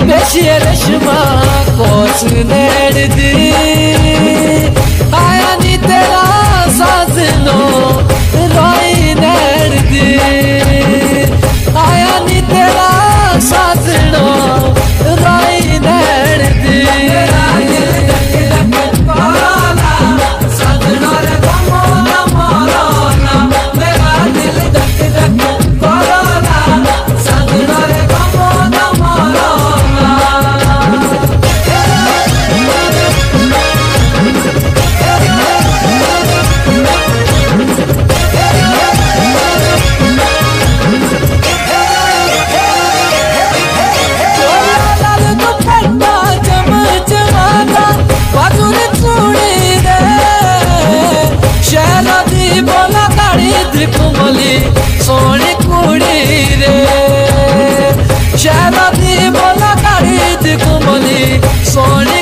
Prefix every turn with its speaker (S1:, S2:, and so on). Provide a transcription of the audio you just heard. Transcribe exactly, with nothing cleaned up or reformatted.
S1: बेशिए रेशमा कोस नेड़ दी आया नी तेरा साजनो रोई नेड़ दी आया नी तेरा साजनो रोई नेड़ दी सोनी कुड़ी रे शहरा दी बोला गाड़ी दी कुमली सोनी